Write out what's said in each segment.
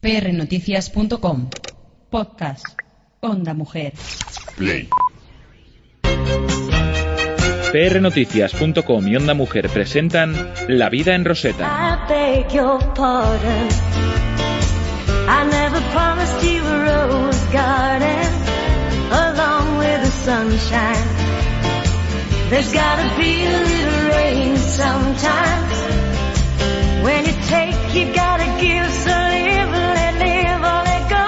prnoticias.com. Podcast. Onda Mujer. Play. prnoticias.com y Onda Mujer presentan La vida en Rosetta. There's gotta be a little rain sometimes. When you take, you gotta give. So live, let go.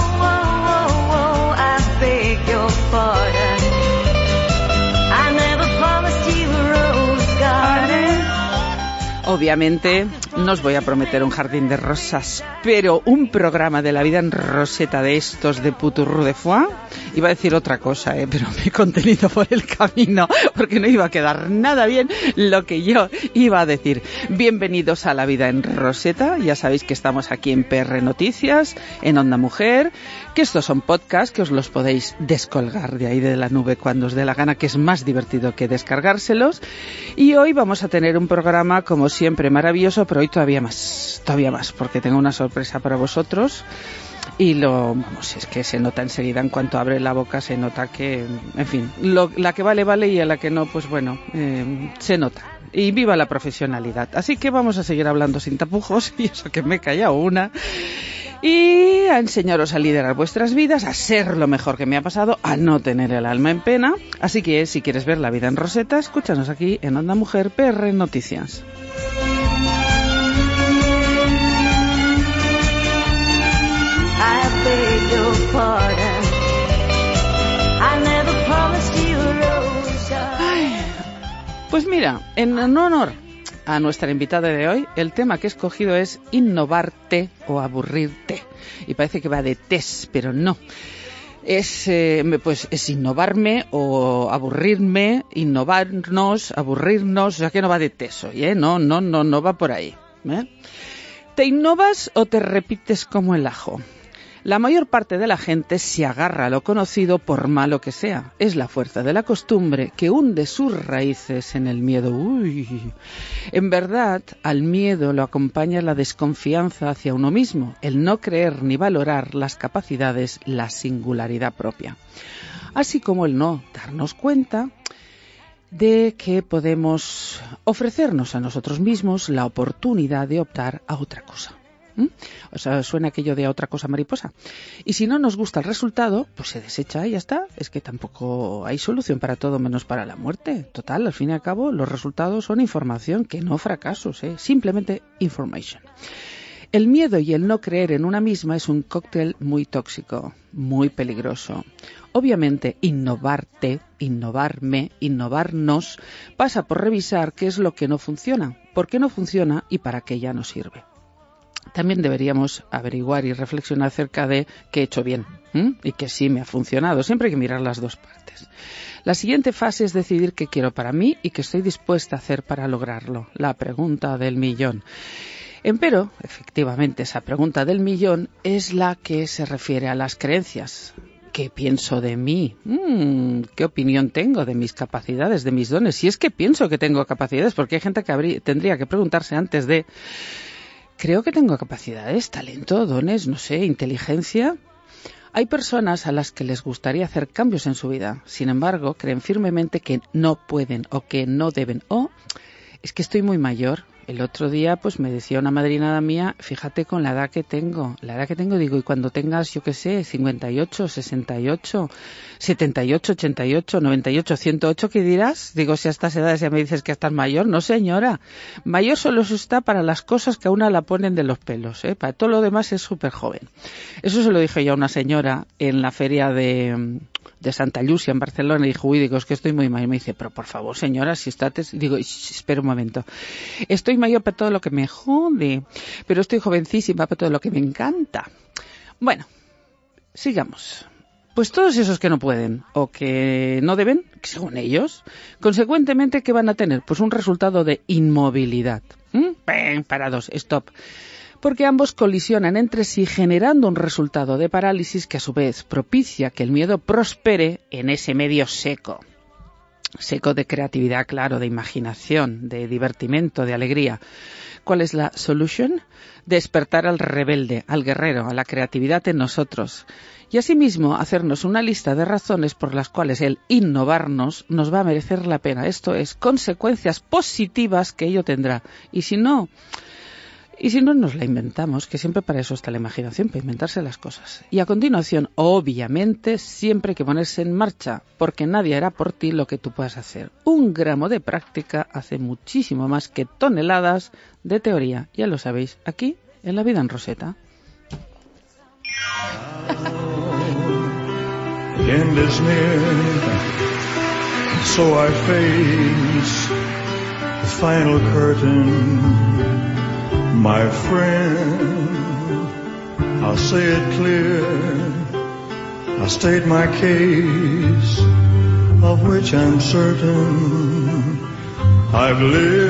I beg your pardon. I never promised you a rose garden. Obviamente no os voy a prometer un jardín de rosas, pero un programa de La vida en Rosetta de estos de Puturru de Foix. Iba a decir otra cosa, pero me he contenido por el camino porque no iba a quedar nada bien lo que yo iba a decir. Bienvenidos a La vida en Rosetta. Ya sabéis que estamos aquí en PR Noticias, en Onda Mujer, que estos son podcasts que os los podéis descolgar de ahí de la nube cuando os dé la gana, que es más divertido que descargárselos. Y hoy vamos a tener un programa, como siempre, maravilloso, pero hoy todavía más, porque tengo una sorpresa para vosotros. Y es que se nota enseguida, en cuanto abre la boca se nota que, en fin, la que vale y a la que no, pues bueno, se nota. Y viva la profesionalidad. Así que vamos a seguir hablando sin tapujos, y eso que me he callado una. Y a enseñaros a liderar vuestras vidas, a ser lo mejor que me ha pasado, a no tener el alma en pena. Así que si quieres ver La vida en Rosetta, escúchanos aquí en Onda Mujer PR Noticias. Pues mira, en honor a nuestra invitada de hoy, el tema que he escogido es innovarte o aburrirte. Y parece que va de tes, pero no. Es innovarme o aburrirme, innovarnos, aburrirnos, o sea que no va de tes hoy, no va por ahí. ¿Te innovas o te repites como el ajo? La mayor parte de la gente se agarra a lo conocido por malo que sea. Es la fuerza de la costumbre que hunde sus raíces en el miedo. En verdad, al miedo lo acompaña la desconfianza hacia uno mismo, el no creer ni valorar las capacidades, la singularidad propia. Así como el no darnos cuenta de que podemos ofrecernos a nosotros mismos la oportunidad de optar a otra cosa. O sea, suena aquello de a otra cosa mariposa. Y si no nos gusta el resultado, pues se desecha y ya está. Es que tampoco hay solución para todo menos para la muerte. Total, al fin y al cabo, los resultados son información, que no fracasos, simplemente information. El miedo y el no creer en una misma es un cóctel muy tóxico, muy peligroso. Obviamente, innovarte, innovarme, innovarnos, pasa por revisar qué es lo que no funciona, por qué no funciona y para qué ya no sirve. También deberíamos averiguar y reflexionar acerca de qué he hecho bien y que sí me ha funcionado. Siempre hay que mirar las dos partes. La siguiente fase es decidir qué quiero para mí y qué estoy dispuesta a hacer para lograrlo. La pregunta del millón. Empero, efectivamente, esa pregunta del millón es la que se refiere a las creencias. ¿Qué pienso de mí? ¿Qué opinión tengo de mis capacidades, de mis dones? Si es que pienso que tengo capacidades, porque hay gente que tendría que preguntarse antes de... Creo que tengo capacidades, talento, dones, no sé, inteligencia. Hay personas a las que les gustaría hacer cambios en su vida. Sin embargo, creen firmemente que no pueden o que no deben. O es que estoy muy mayor. El otro día pues me decía una madrinada mía, fíjate con la edad que tengo, digo, y cuando tengas, yo qué sé, 58, 68, 78, 88, 98, 108, ¿qué dirás? Digo, si a estas edades ya me dices que estás mayor, no señora, mayor solo está para las cosas que a una la ponen de los pelos, para todo lo demás es súper joven. Eso se lo dije yo a una señora en la feria de Santa Llúcia en Barcelona, y dijo, digo, es que estoy muy mayor. Y me dice, pero por favor señora, si está... Digo, espera un momento, estoy mayor para todo lo que me jode, pero estoy jovencísima para todo lo que me encanta. Bueno, sigamos. Pues todos esos que no pueden o que no deben, según ellos, consecuentemente, ¿qué van a tener? Pues un resultado de inmovilidad. Parados, stop. Porque ambos colisionan entre sí generando un resultado de parálisis que a su vez propicia que el miedo prospere en ese medio seco. Seco de creatividad, claro, de imaginación, de divertimento, de alegría. ¿cuál es la solution? Despertar al rebelde, al guerrero, a la creatividad en nosotros. Y asimismo, hacernos una lista de razones por las cuales el innovarnos nos va a merecer la pena. Esto es, consecuencias positivas que ello tendrá. Y si no nos la inventamos, que siempre para eso está la imaginación, para inventarse las cosas. Y a continuación, obviamente, siempre hay que ponerse en marcha, porque nadie hará por ti lo que tú puedas hacer. 1 gramo de práctica hace muchísimo más que toneladas de teoría. Ya lo sabéis, aquí, en La Vida en Rosetta. The end is near, so I face the final curtain. My friend, I'll say it clear, I'll state my case, of which I'm certain. I've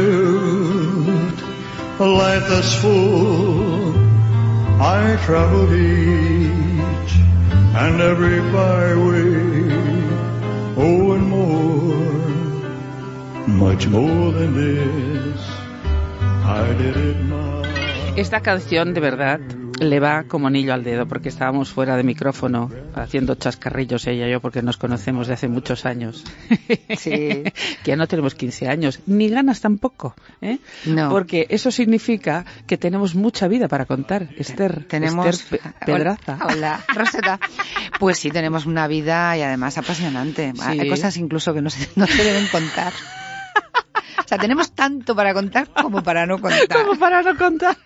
lived a life that's full, I traveled each and every byway, oh and more, much more than this, I did it my... Esta canción, de verdad, le va como anillo al dedo, porque estábamos fuera de micrófono haciendo chascarrillos ella y yo, porque nos conocemos de hace muchos años. Sí. Que ya no tenemos 15 años, ni ganas tampoco, ¿eh? No. Porque eso significa que tenemos mucha vida para contar, Esther. Tenemos... Esther Pedraza. Hola, Rosetta. Pues sí, tenemos una vida y además apasionante. Sí. Hay cosas incluso que no se deben contar. O sea, tenemos tanto para contar como para no contar. Como para no contar.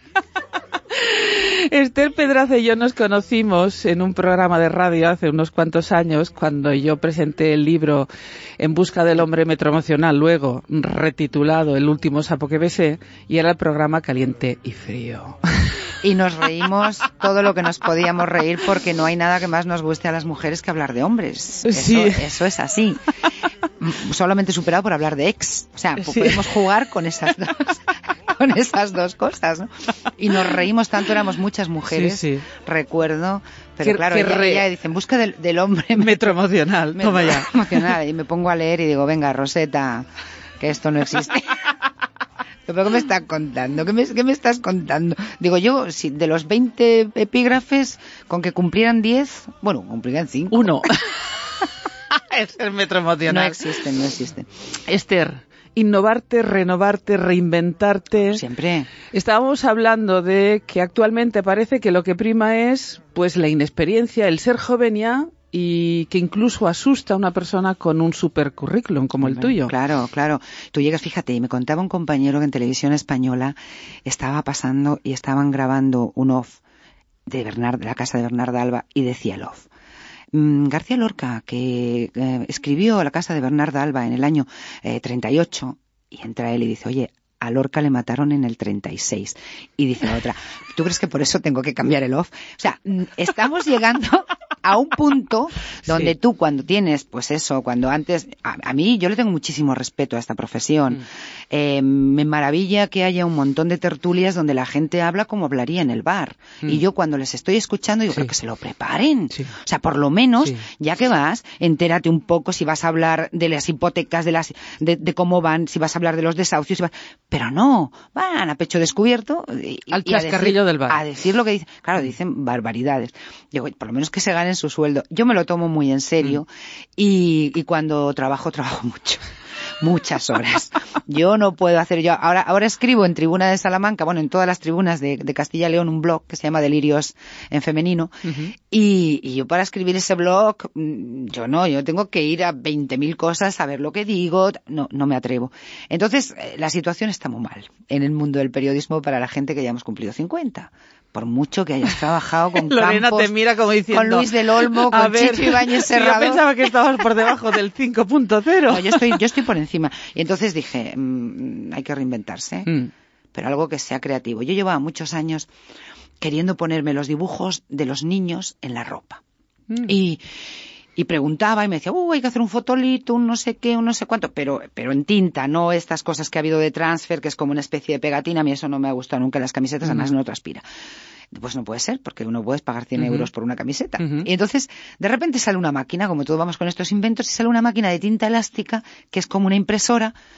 Esther Pedraza y yo nos conocimos en un programa de radio hace unos cuantos años, cuando yo presenté el libro En busca del hombre metroemocional, luego retitulado El último sapo que besé, y era el programa Caliente y Frío. Y nos reímos todo lo que nos podíamos reír, porque no hay nada que más nos guste a las mujeres que hablar de hombres. Sí. Eso es así. Solamente superado por hablar de ex. O sea, Sí. podemos jugar con esas dos cosas, ¿no? Y nos reímos tanto, éramos muchas mujeres, Sí, sí. recuerdo. Pero claro, ella dice, en busca del hombre Metroemocional, toma ya. metroemocional. Y me pongo a leer y digo, venga, Rosetta, que esto no existe. ¿Pero qué me estás contando? ¿Qué me estás contando? Digo, yo, si de los 20 epígrafes, con que cumplieran 10, bueno, cumplirán 5. 1. Es el metroemocional. No existen. Esther, innovarte, renovarte, reinventarte. Siempre. Estábamos hablando de que actualmente parece que lo que prima es pues la inexperiencia, el ser joven ya, y que incluso asusta a una persona con un supercurrículum como el tuyo. Claro. Tú llegas, fíjate, y me contaba un compañero que en Televisión Española estaba pasando y estaban grabando un off de la casa de Bernarda Alba, y decía el off: García Lorca, que escribió La casa de Bernarda Alba en el año 38, y entra él y dice, oye, a Lorca le mataron en el 36. Y dice la otra, ¿tú crees que por eso tengo que cambiar el off? O sea, estamos llegando a un punto donde tú, cuando tienes, pues eso, cuando antes... A mí, yo le tengo muchísimo respeto a esta profesión. Me maravilla que haya un montón de tertulias donde la gente habla como hablaría en el bar. Y yo, cuando les estoy escuchando, digo, pero que se lo preparen. Sí. O sea, por lo menos, ya que vas, entérate un poco si vas a hablar de las hipotecas, de cómo van, si vas a hablar de los desahucios, pero no, van a pecho descubierto al chascarrillo del bar. A decir lo que dicen. Claro, dicen barbaridades. Digo, por lo menos que se ganen su sueldo. Yo me lo tomo muy en serio y cuando trabajo mucho. Muchas horas. Yo no puedo hacer... Ahora escribo en Tribuna de Salamanca, bueno, en todas las tribunas de Castilla y León, un blog que se llama Delirios en Femenino. Y yo, para escribir ese blog, yo tengo que ir a 20.000 cosas a ver lo que digo. No me atrevo. Entonces, la situación está muy mal en el mundo del periodismo para la gente que ya hemos cumplido 50. Por mucho que hayas trabajado con Lorena Campos, te mira como diciendo, con Luis del Olmo, con Chicho Ibáñez Serrado. Yo pensaba que estabas por debajo del 5.0. No, yo estoy por encima. Y entonces dije, hay que reinventarse, pero algo que sea creativo. Yo llevaba muchos años queriendo ponerme los dibujos de los niños en la ropa. Y preguntaba y me decía, hay que hacer un fotolito, un no sé qué, un no sé cuánto, pero en tinta, no estas cosas que ha habido de transfer, que es como una especie de pegatina. A mí eso no me ha gustado nunca en las camisetas, además no transpira. Pues no puede ser, porque uno puedes pagar 100 euros por una camiseta. Y entonces, de repente sale una máquina, como todos vamos con estos inventos, y sale una máquina de tinta elástica, que es como una impresora,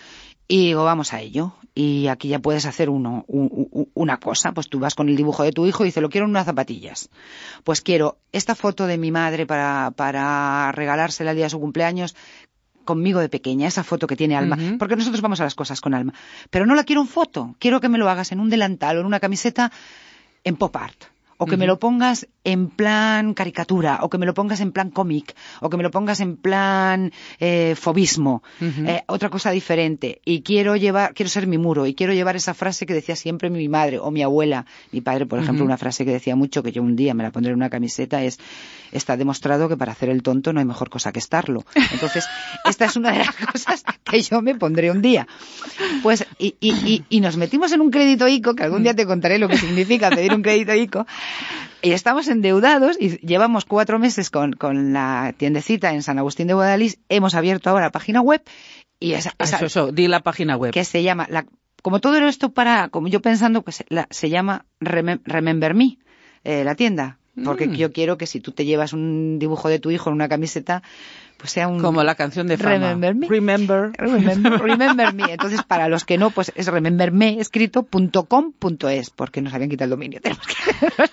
Y digo, vamos a ello. Y aquí ya puedes hacer una cosa. Pues tú vas con el dibujo de tu hijo y dices, lo quiero en unas zapatillas. Pues quiero esta foto de mi madre para regalársela el día de su cumpleaños conmigo de pequeña, esa foto que tiene alma. Ujú. Porque nosotros vamos a las cosas con alma. Pero no la quiero en foto. Quiero que me lo hagas en un delantal o en una camiseta en pop art. O que me lo pongas en plan caricatura, o que me lo pongas en plan cómic, o que me lo pongas en plan fobismo, otra cosa diferente. Y quiero ser mi muro, y quiero llevar esa frase que decía siempre mi madre o mi abuela. Mi padre, por ejemplo, una frase que decía mucho, que yo un día me la pondré en una camiseta, es: está demostrado que para hacer el tonto no hay mejor cosa que estarlo. Entonces, esta es una de las cosas que yo me pondré un día. Pues, y nos metimos en un crédito ICO, que algún día te contaré lo que significa pedir un crédito ICO. Y estamos endeudados y llevamos 4 meses con la tiendecita en San Agustín de Guadalís. Hemos abierto ahora la página web y Eso, di la página web. Que se llama, como todo esto como yo pensando, pues se llama Remember Me, la tienda. Porque yo quiero que si tú te llevas un dibujo de tu hijo en una camiseta, pues sea un... Como la canción de Fama. Remember Me. Remember Me. Entonces, para los que no, pues es rememberme escrito .com.es, porque nos habían quitado el dominio. Tenemos que...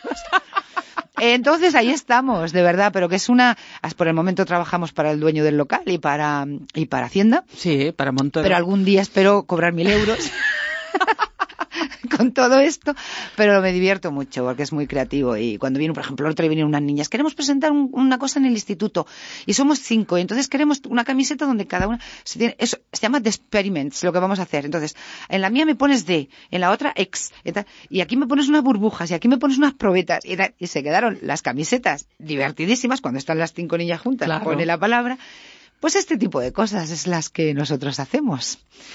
Entonces, ahí estamos, de verdad, pero que es por el momento trabajamos para el dueño del local y para Hacienda. Sí, para Montoro. Pero algún día espero cobrar 1.000 euros. Con todo esto, pero me divierto mucho porque es muy creativo. Y cuando vienen, por ejemplo, el otro día vinieron unas niñas, queremos presentar una cosa en el instituto y somos 5 y entonces queremos una camiseta donde cada una eso se llama The Experiments, lo que vamos a hacer. Entonces, en la mía me pones D, en la otra X, y aquí me pones unas burbujas y aquí me pones unas probetas y se quedaron las camisetas divertidísimas cuando están las 5 niñas juntas, claro. Pone la palabra. Pues este tipo de cosas es las que nosotros hacemos.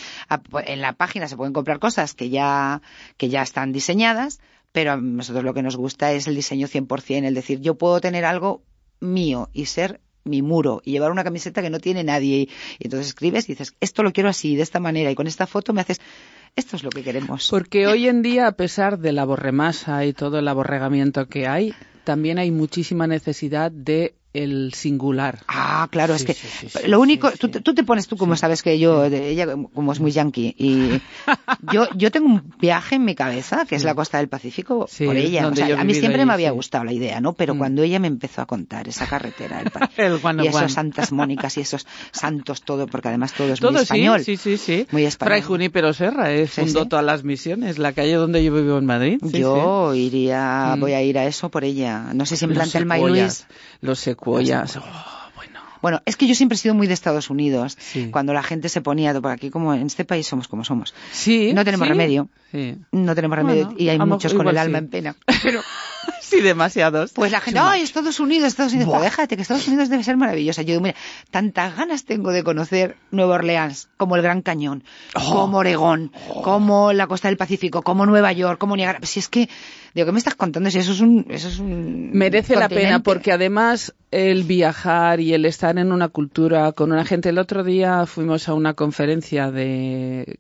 En la página se pueden comprar cosas que ya están diseñadas, pero a nosotros lo que nos gusta es el diseño 100%, el decir, yo puedo tener algo mío y ser mi muro y llevar una camiseta que no tiene nadie. Y entonces escribes y dices, esto lo quiero así, de esta manera, y con esta foto me haces... Esto es lo que queremos. Porque hoy en día, a pesar de la borremasa y todo el aborregamiento que hay, también hay muchísima necesidad de el singular. Ah, claro, es que lo único, tú te pones, tú como sabes que ella como es muy yankee, y yo tengo un viaje en mi cabeza, que es la costa del Pacífico, por ella. O sea, a mí siempre me había gustado la idea, ¿no? Pero cuando ella me empezó a contar esa carretera, y esos Santas Mónicas y esos santos, todo, porque además todo es muy español. Sí. Muy español. Fray Junípero Serra fundó todas las misiones, la calle donde yo vivo en Madrid. Yo voy a ir a eso por ella. No sé si en plan Telma y Luis. Los secuoyas. Bueno, es que yo siempre he sido muy de Estados Unidos. Sí. Cuando la gente se ponía por aquí, como en este país somos como somos. Sí. No tenemos remedio. Sí. No tenemos remedio. Y hay muchos con el alma en pena. Pero sí, demasiados. Pues la gente, ¡ay, Estados Unidos! Pues déjate, que Estados Unidos debe ser maravillosa. Yo digo, mira, tantas ganas tengo de conocer Nueva Orleans, como el Gran Cañón, como Oregón, como la costa del Pacífico, como Nueva York, como Niagara. Si es que, digo, ¿qué me estás contando? Si eso es un merece la continente. pena, porque además el viajar y el estar en una cultura con una gente. El otro día fuimos a una conferencia del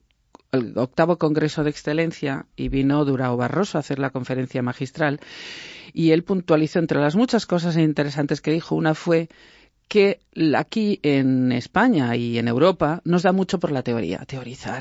8º Congreso de Excelencia y vino Durão Barroso a hacer la conferencia magistral, y él puntualizó, entre las muchas cosas interesantes que dijo, una fue que aquí en España y en Europa nos da mucho por la teoría. Teorizar,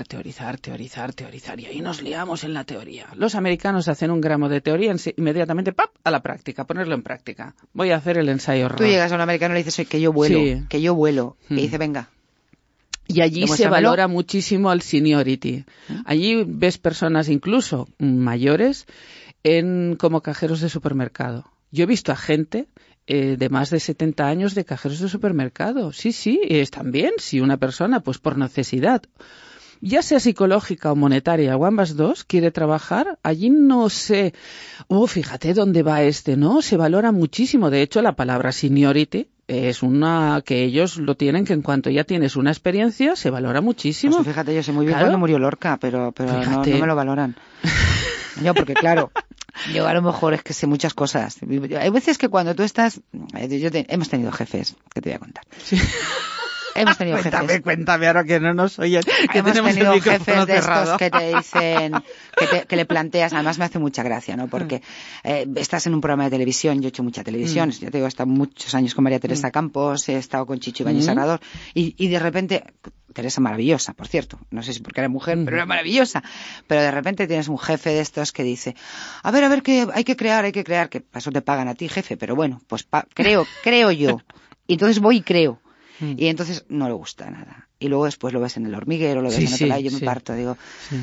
y ahí nos liamos en la teoría. Los americanos hacen un gramo de teoría inmediatamente, ¡pap!, a la práctica, ponerlo en práctica. Voy a hacer el ensayo error. Tú llegas a un americano y le dices, que yo vuelo, y dice, venga. Y allí se valora muchísimo el seniority. Allí ves personas incluso mayores como cajeros de supermercado. Yo he visto a gente de más de 70 años de cajeros de supermercado. Sí, están bien. Si una persona, pues por necesidad, ya sea psicológica o monetaria, o ambas dos, quiere trabajar, allí no sé, fíjate dónde va ¿no? Se valora muchísimo. De hecho, la palabra seniority es una que ellos lo tienen, que en cuanto ya tienes una experiencia, se valora muchísimo. Pues fíjate, yo sé muy bien cuando murió Lorca, pero no me lo valoran. Yo, porque claro, yo a lo mejor es que sé muchas cosas. Hay veces que cuando tú estás... hemos tenido jefes, que te voy a contar. Sí. Hemos tenido jefes. Cuéntame ahora que no nos oyen. Que hemos tenido el jefes de cerrado. estos que te dicen, que le planteas, además me hace mucha gracia, ¿no? Porque estás en un programa de televisión, yo he hecho mucha televisión, yo te digo, he estado muchos años con María Teresa Campos, he estado con Chicho Ibáñez Serrador, y de repente Teresa maravillosa, por cierto, no sé si porque era mujer, pero era maravillosa, pero de repente tienes un jefe de estos que dice, a ver, que hay que crear, que para eso te pagan a ti, jefe, pero bueno, pues creo yo, y entonces voy y creo, y entonces no le gusta nada, y luego después lo ves en El Hormiguero, lo ves en otro lado, yo me parto, digo... Sí.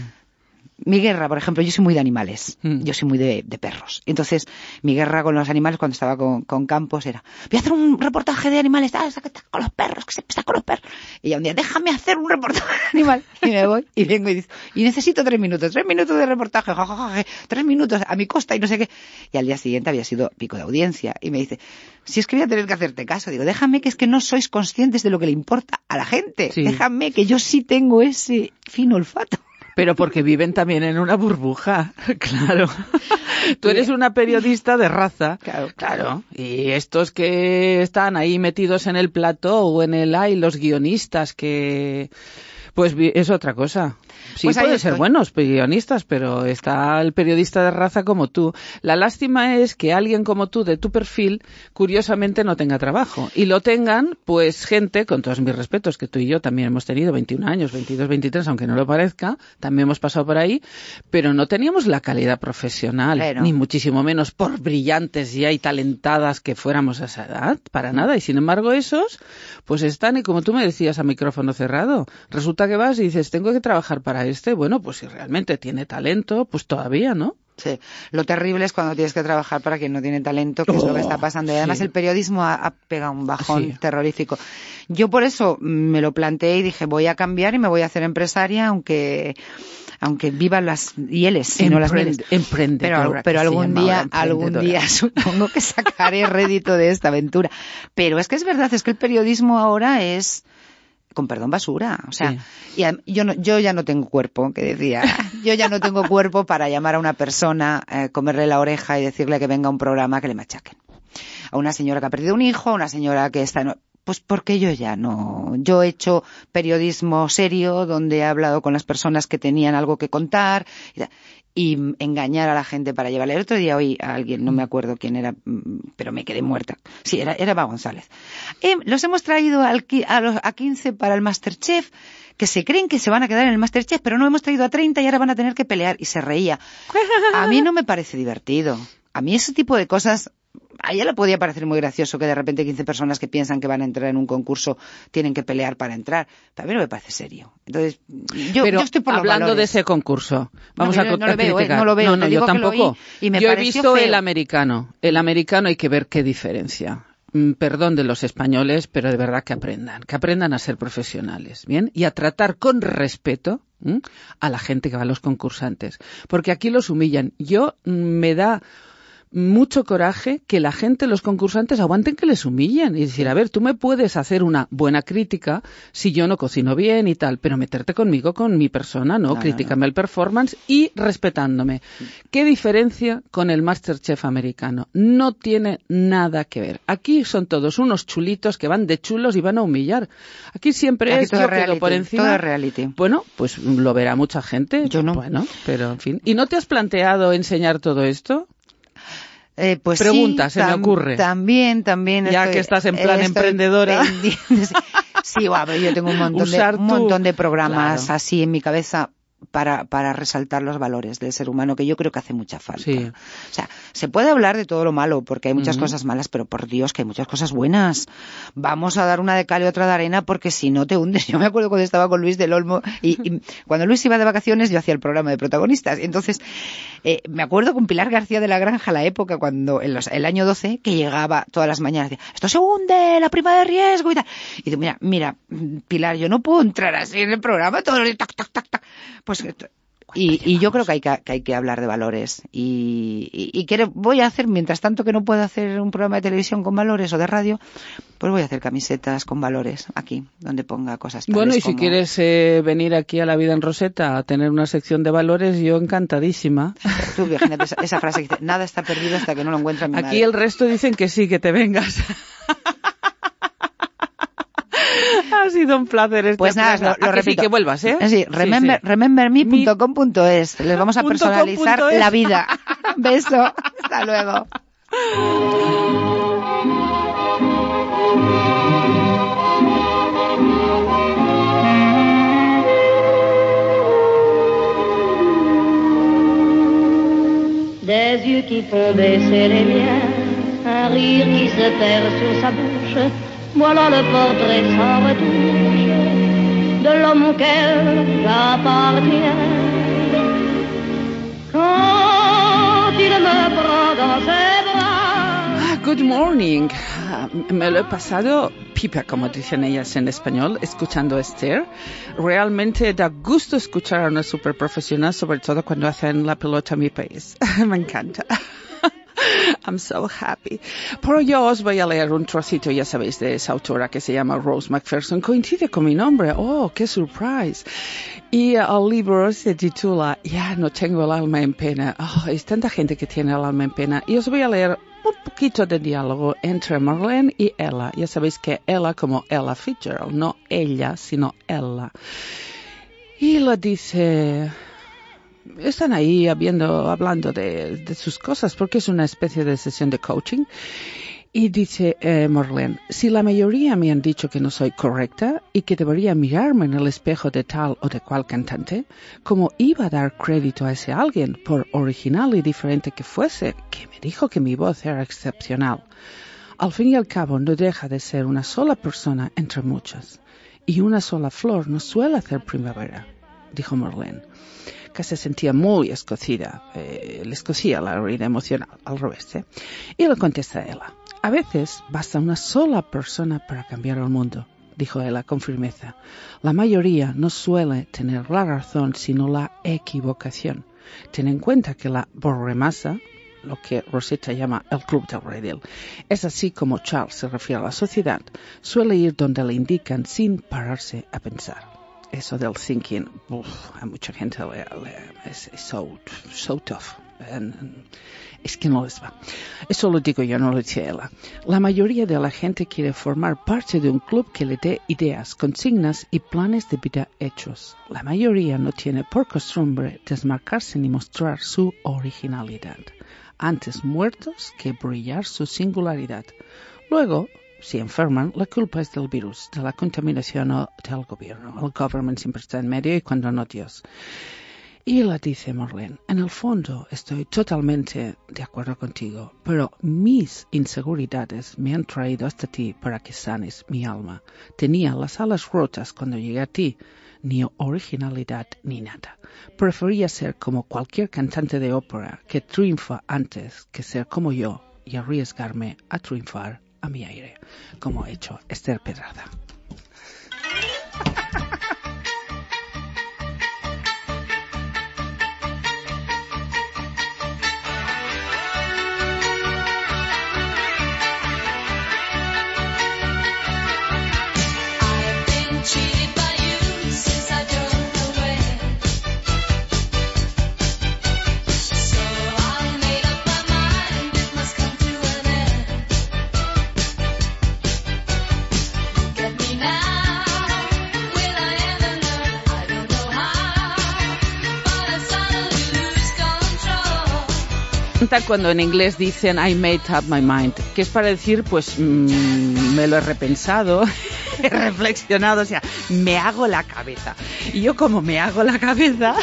Mi guerra, por ejemplo, yo soy muy de animales, yo soy muy de perros. Entonces, mi guerra con los animales cuando estaba con Campos era, voy a hacer un reportaje de animales, con los perros, que siempre está con los perros. Y ya un día, déjame hacer un reportaje de animales. Y me voy y vengo y digo, y necesito 3 minutos de reportaje, 3 minutos a mi costa y no sé qué. Y al día siguiente había sido pico de audiencia. Y me dice, si es que voy a tener que hacerte caso. Digo, déjame, que es que no sois conscientes de lo que le importa a la gente. Sí. Déjame, que yo sí tengo ese fino olfato. Pero porque viven también en una burbuja, claro. Tú eres una periodista de raza. Claro. Y estos que están ahí metidos en el plató o en el los guionistas que... Pues es otra cosa. Sí, pues pueden ser buenos guionistas, pero está el periodista de raza como tú. La lástima es que alguien como tú, de tu perfil, curiosamente no tenga trabajo. Y lo tengan, pues, gente, con todos mis respetos, que tú y yo también hemos tenido 21 años, 22, 23, aunque no lo parezca, también hemos pasado por ahí, pero no teníamos la calidad profesional, ni muchísimo menos por brillantes y talentadas que fuéramos a esa edad, para nada. Y sin embargo esos, pues están, y como tú me decías a micrófono cerrado, resulta que vas y dices, tengo que trabajar para bueno, pues si realmente tiene talento, pues todavía, ¿no? Sí, lo terrible es cuando tienes que trabajar para quien no tiene talento, que es lo que está pasando. Y además el periodismo ha pegado un bajón terrorífico. Yo por eso me lo planteé y dije, voy a cambiar y me voy a hacer empresaria, aunque vivan las hieles y no las mieles. Pero algún día supongo que sacaré rédito de esta aventura. Pero es que es verdad, es que el periodismo ahora es... con perdón, basura. O sea, sí. Yo ya no tengo cuerpo, que decía, yo ya no tengo cuerpo para llamar a una persona, comerle la oreja y decirle que venga a un programa que le machaquen. A una señora que ha perdido un hijo, a una señora que está... Pues porque yo ya no... Yo he hecho periodismo serio, donde he hablado con las personas que tenían algo que contar y engañar a la gente para llevarle. El otro día oí a alguien, no me acuerdo quién era, pero me quedé muerta. Sí, era Eva González. Los hemos traído a 15 para el Masterchef, que se creen que se van a quedar en el Masterchef, pero no, hemos traído a 30 y ahora van a tener que pelear. Y se reía. A mí no me parece divertido. A mí ese tipo de cosas... A ella le podía parecer muy gracioso que de repente 15 personas que piensan que van a entrar en un concurso tienen que pelear para entrar. Pero a mí no me parece serio. Entonces, yo estoy por los hablando valores. De ese concurso, vamos a criticar. No lo veo. No, yo tampoco. Yo he visto feo. El americano hay que ver qué diferencia. Perdón de los españoles, pero de verdad que aprendan a ser profesionales, ¿bien? Y a tratar con respeto a la gente que va a los concursantes. Porque aquí los humillan. Me da mucho coraje que la gente, los concursantes, aguanten que les humillen y decir, a ver, tú me puedes hacer una buena crítica si yo no cocino bien y tal, pero meterte conmigo, con mi persona, no, críticame el performance y respetándome. ¿Qué diferencia con el Masterchef americano? No tiene nada que ver. Aquí son todos unos chulitos que van de chulos y van a humillar. Aquí siempre aquí es yo quedo por encima. Todo es reality. Bueno, pues lo verá mucha gente. Yo no. Bueno, pero en fin. ¿Y no te has planteado enseñar todo esto? Pues pregunta, sí, se me ocurre. También. Ya que estás en plan emprendedora. Sí, bueno, yo tengo un montón de programas así en mi cabeza para resaltar los valores del ser humano, que yo creo que hace mucha falta. Sí. O sea, se puede hablar de todo lo malo, porque hay muchas cosas malas, pero por Dios que hay muchas cosas buenas. Vamos a dar una de cal y otra de arena, porque si no te hundes. Yo me acuerdo cuando estaba con Luis del Olmo, y cuando Luis iba de vacaciones, yo hacía el programa de protagonistas. Entonces, me acuerdo con Pilar García de la Granja, la época, cuando el año 12, que llegaba todas las mañanas, decía, esto se hunde, la prima de riesgo y tal. Y digo, mira, Pilar, yo no puedo entrar así en el programa, todo el tac, tac, tac, tac. Pues, y yo creo que hay que hablar de valores y voy a hacer, mientras tanto que no puedo hacer un programa de televisión con valores o de radio, pues voy a hacer camisetas con valores aquí, donde ponga cosas tales. Bueno, y si quieres venir aquí a La Vida en Roseta a tener una sección de valores, yo encantadísima. Tú imagínate esa frase que dice, nada está perdido hasta que no lo encuentre mi madre. Aquí el resto dicen que sí, que te vengas. Ha sido un placer este. Pues nada, lo repito. Sí, que vuelvas, ¿eh? Sí, rememberme.com.es. Les vamos a personalizar la vida. Beso. Hasta luego. Des yeux qui font baisser les miens, un rire qui se perd sur sa bouche. Voilà le portrait sans retouche de l'homme auquel j'appartiens. Quand il me prend dans ses bras. Good morning. Me lo he pasado pipa, como dicen ellas en español, escuchando Esther. Realmente da gusto escuchar a una superprofesional, sobre todo cuando hacen la pelota a mi país. Me encanta. I'm so happy. Pero yo os voy a leer un trocito, ya sabéis, de esa autora que se llama Rose McPherson. Coincide con mi nombre. ¡Oh, qué surprise! Y el libro se titula Ya no tengo el alma en pena. Oh, hay tanta gente que tiene el alma en pena. Y os voy a leer un poquito de diálogo entre Marlene y Ella. Ya sabéis que Ella como Ella Fitzgerald, no ella, sino Ella. Y le dice... Están ahí hablando de sus cosas porque es una especie de sesión de coaching. Y dice Marlene, si la mayoría me han dicho que no soy correcta y que debería mirarme en el espejo de tal o de cual cantante, ¿cómo iba a dar crédito a ese alguien, por original y diferente que fuese, que me dijo que mi voz era excepcional? Al fin y al cabo no deja de ser una sola persona entre muchas. Y una sola flor no suele hacer primavera, dijo Marlene, que se sentía muy escocida, le escocía la herida emocional, al revés, ¿eh? Y le contesta Ella, a veces basta una sola persona para cambiar el mundo, dijo Ella con firmeza. La mayoría no suele tener la razón, sino la equivocación. Ten en cuenta que la borremasa, lo que Rosetta llama el club del redil, es así como Charles se refiere a la sociedad, suele ir donde le indican sin pararse a pensar. Eso del thinking, a mucha gente es so tough. Es que no les va. Eso lo digo yo, no lo dice Ella. La mayoría de la gente quiere formar parte de un club que le dé ideas, consignas y planes de vida hechos. La mayoría no tiene por costumbre desmarcarse ni mostrar su originalidad. Antes muertos que brillar su singularidad. Luego, si enferman, la culpa es del virus, de la contaminación o del gobierno. El government siempre está en medio y cuando no Dios. Y ella dice, Marlene, en el fondo estoy totalmente de acuerdo contigo, pero mis inseguridades me han traído hasta ti para que sanes mi alma. Tenía las alas rotas cuando llegué a ti, ni originalidad ni nada. Prefería ser como cualquier cantante de ópera que triunfa antes que ser como yo y arriesgarme a triunfar a mi aire, como ha hecho Esther Pedraza. Cuando en inglés dicen I made up my mind, que es para decir, pues me lo he repensado, he reflexionado, o sea, me hago la cabeza. Y yo como me hago la cabeza,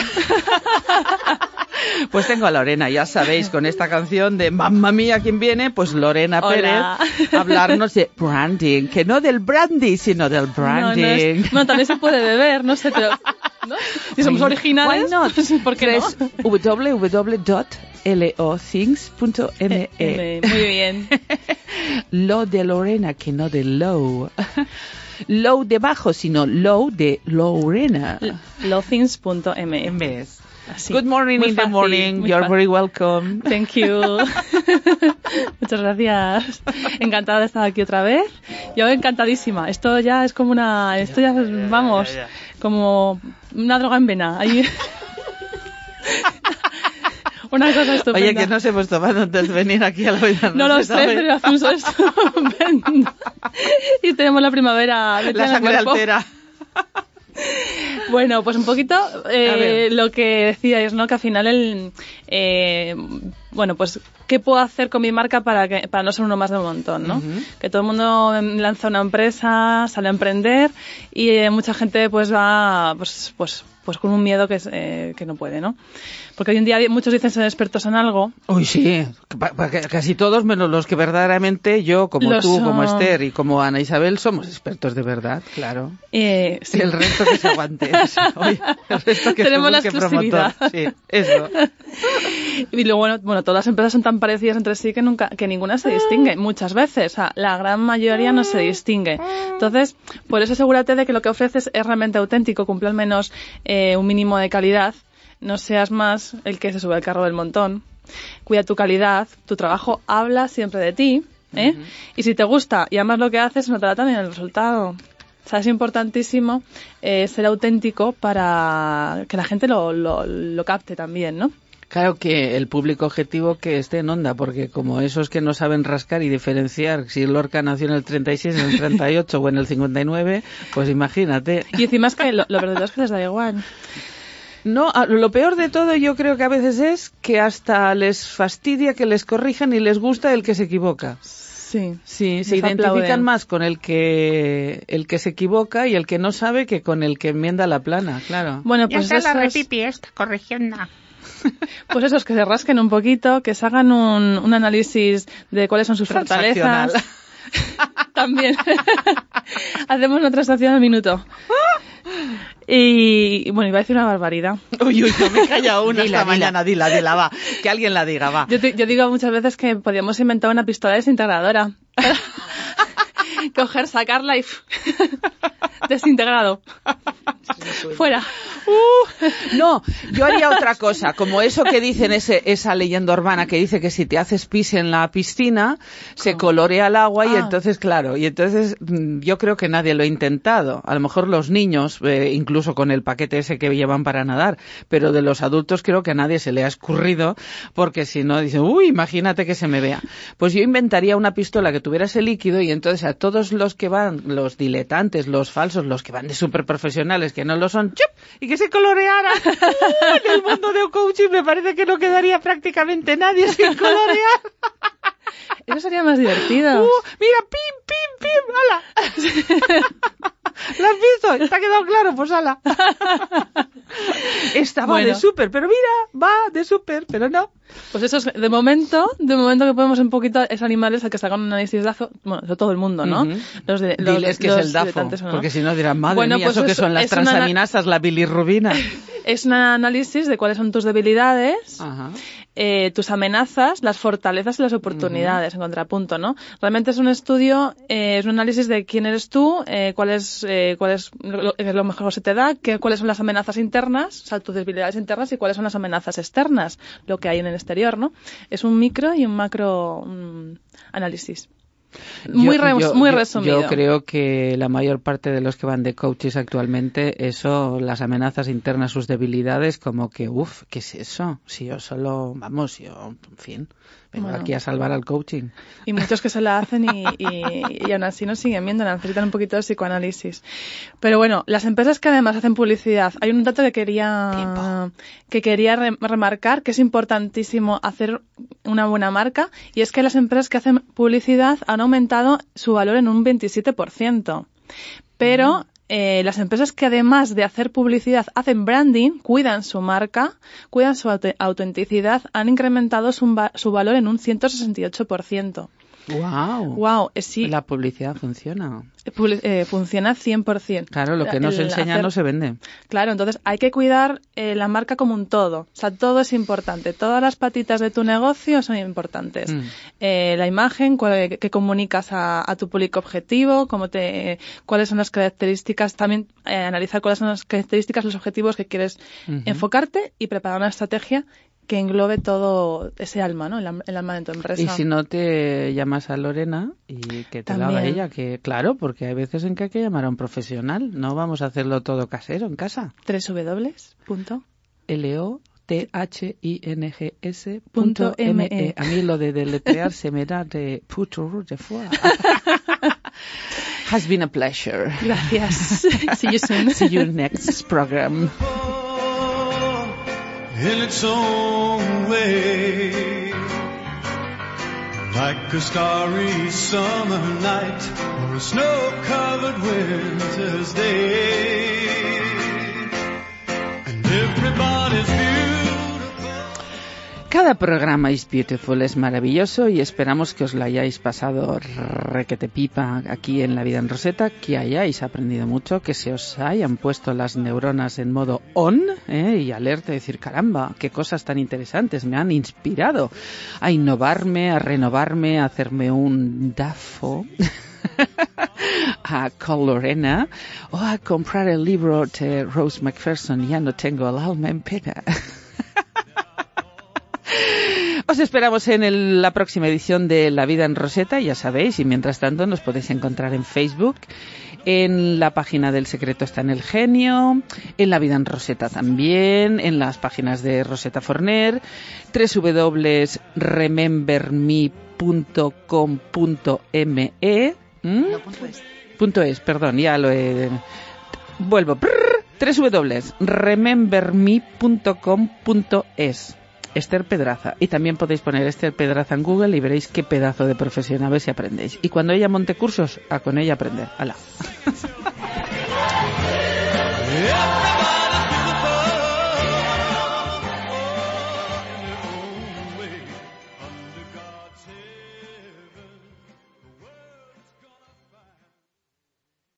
pues tengo a Lorena, ya sabéis, con esta canción de Mamma Mía, ¿quién viene? Pues Lorena Hola. Pérez, a hablarnos de branding, que no del brandy, sino del branding. No, también se puede beber, no sé, pero... ¿no? Si somos originales, why not? ¿Por qué no? www.lothings.me. Muy bien. Lo de Lorena, que no de low. Low de bajo, sino low de Lorena. Lothings.me. Así. Good morning Muy in fácil, the morning. You're very welcome. Thank you. Muchas gracias. Encantada de estar aquí otra vez. Yo encantadísima. Esto ya es como una... Esto ya, vamos, como una droga en vena. Ahí... Una cosa estupenda. Oye, que nos hemos tomado antes de venir aquí a la vida. No lo sé, pero hace un sol estupendo. Y tenemos la primavera. La sangre altera. Bueno, pues un poquito lo que decíais, ¿no? Que al final bueno, pues, ¿qué puedo hacer con mi marca para no ser uno más de un montón, ¿no? Que todo el mundo lanza una empresa, sale a emprender y mucha gente pues va pues con un miedo que no puede, ¿no? Porque hoy en día muchos dicen ser expertos en algo. Uy, sí, casi todos, menos los que verdaderamente yo, como tú, como Esther y como Ana Isabel, somos expertos de verdad, claro. Sí. El resto que se aguante. Oye, el resto que tenemos la exclusividad. Sí, eso. Y luego, bueno, todas las empresas son tan parecidas entre sí que ninguna se distingue, muchas veces. O sea, la gran mayoría no se distingue. Entonces, por eso asegúrate de que lo que ofreces es realmente auténtico, cumple al menos un mínimo de calidad. No seas más el que se sube al carro del montón. Cuida tu calidad, tu trabajo habla siempre de ti, ¿eh? Y si te gusta y amas lo que haces, notará también el resultado. O sea, es importantísimo ser auténtico para que la gente lo capte también, ¿no? Claro que el público objetivo que esté en onda, porque como esos que no saben rascar y diferenciar si Lorca nació en el 36, en el 38 o en el 59, pues imagínate. Y encima es que lo verdadero es que les da igual. No, lo peor de todo yo creo que a veces es que hasta les fastidia que les corrijan y les gusta el que se equivoca. Sí, se identifican más con el que se equivoca y el que no sabe que con el que enmienda la plana, claro. Bueno, pues ya se la repipi esta corrigiendo. Pues esos que se rasquen un poquito, que se hagan un análisis de cuáles son sus fortalezas. También. Hacemos una transacción al minuto. Y bueno, iba a decir una barbaridad. Uy, no me calla una esta mañana, dila, va. Que alguien la diga, va. Yo digo muchas veces que podríamos inventar una pistola desintegradora. Coger, sacarla y desintegrado. Fuera. No, yo haría otra cosa, como eso que dicen esa leyenda urbana que dice que si te haces pis en la piscina se colorea el agua y entonces yo creo que nadie lo ha intentado. A lo mejor los niños, incluso con el paquete ese que llevan para nadar, pero de los adultos creo que a nadie se le ha escurrido porque si no dicen, uy, imagínate que se me vea. Pues yo inventaría una pistola que tuviera ese líquido y entonces a todos los que van, los diletantes, los falsos, los que van de súper profesionales, que no lo son, ¡chup! Y que se coloreara. En el mundo de coaching me parece que no quedaría prácticamente nadie sin colorear. Eso sería más divertido. Mira, pim, ala. ¿Lo has visto? ¿Te ha quedado claro? Pues ala. Estaba de súper, pero mira, va de súper, pero no. Pues eso es, de momento que podemos un poquito es animales a que se hagan un análisis DAFO, bueno, de todo el mundo, ¿no? Diles que es el DAFO, ¿no? Porque si no dirán, madre mía, pues eso que son las transaminasas, la bilirrubina. Es un análisis de cuáles son tus debilidades, tus amenazas, las fortalezas y las oportunidades, en contrapunto, ¿no? Realmente es un estudio, es un análisis de quién eres tú, cuál es lo mejor que se te da, cuáles son las amenazas internas, o sea, tus debilidades internas y cuáles son las amenazas externas, lo que hay en el exterior, ¿no? Es un micro y un macro análisis. Muy resumido. Yo creo que la mayor parte de los que van de coaches actualmente, las amenazas internas, sus debilidades, como que, ¿qué es eso? Si yo solo, en fin, vengo aquí a salvar al coaching. Y muchos que se la hacen y aún así no siguen viendo, necesitan un poquito de psicoanálisis. Pero bueno, las empresas que además hacen publicidad, hay un dato que quería remarcar, que es importantísimo hacer una buena marca, y es que las empresas que hacen publicidad han aumentado su valor en un 27%. Pero las empresas que además de hacer publicidad hacen branding, cuidan su marca, cuidan su autenticidad, han incrementado su valor en un 168%. Wow, sí. La publicidad funciona. Funciona 100%. Claro, lo que no se enseña no se vende. Claro, entonces hay que cuidar la marca como un todo. O sea, todo es importante. Todas las patitas de tu negocio son importantes. La imagen, que comunicas a tu público objetivo, cuáles son las características, también analizar cuáles son las características, los objetivos que quieres enfocarte y preparar una estrategia que englobe todo ese alma, ¿no? El alma de tu empresa. Y si no, te llamas a Lorena y que te lo haga ella, que claro, porque hay veces en que hay que llamar a un profesional, no vamos a hacerlo todo casero en casa. www.LOTHINGS.me. A mí lo de deletrear se me da de puto de fuera. Has been a pleasure. Gracias. See you soon. See you next program. In its own way. Like a starry summer night or a snow-covered winter's day, and everybody's beautiful. Cada programa is beautiful, es maravilloso y esperamos que os lo hayáis pasado requete pipa aquí en La Vida en Roseta, que hayáis aprendido mucho, que se os hayan puesto las neuronas en modo on y alerta, decir, caramba, qué cosas tan interesantes, me han inspirado a innovarme, a renovarme, a hacerme un DAFO a Colorena o a comprar el libro de Rose McPherson, Ya no tengo el alma en pena. Os esperamos en la próxima edición de La Vida en Roseta, ya sabéis, y mientras tanto nos podéis encontrar en Facebook, en la página del Secreto está en el Genio, en La Vida en Roseta también, en las páginas de Roseta Forner, www.rememberme.com.me .es, perdón, ya lo he... Vuelvo. www.rememberme.com.es Esther Pedraza. Y también podéis poner Esther Pedraza en Google y veréis qué pedazo de profesión, a ver si aprendéis. Y cuando ella monte cursos, a con ella aprender. ¡Hala!